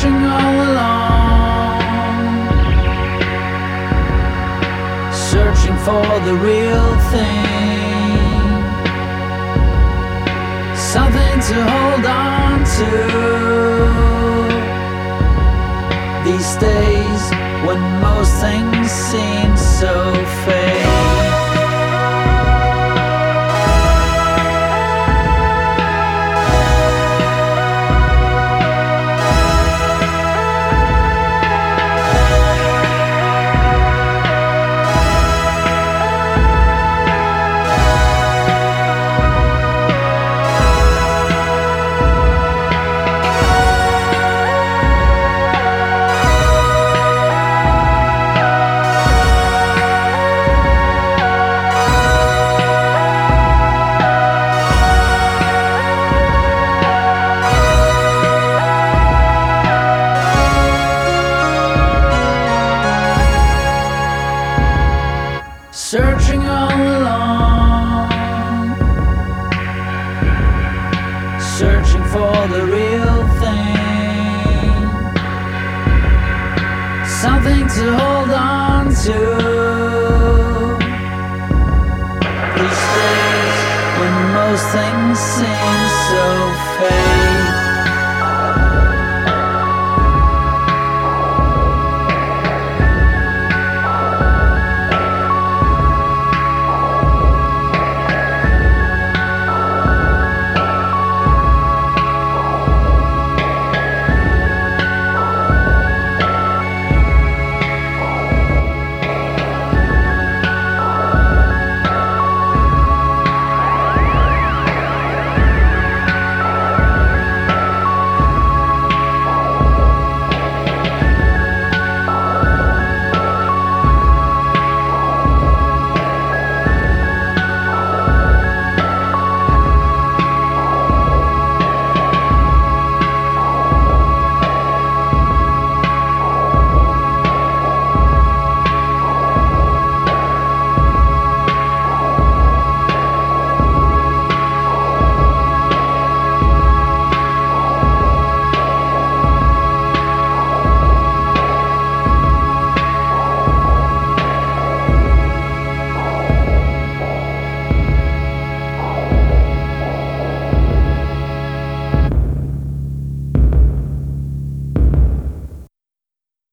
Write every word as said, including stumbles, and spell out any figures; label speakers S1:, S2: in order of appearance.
S1: searching all along, searching for the real thing, something to hold on to these days when most things seem so fake. Searching all along, searching for the real thing, something to hold on to these days when most things seem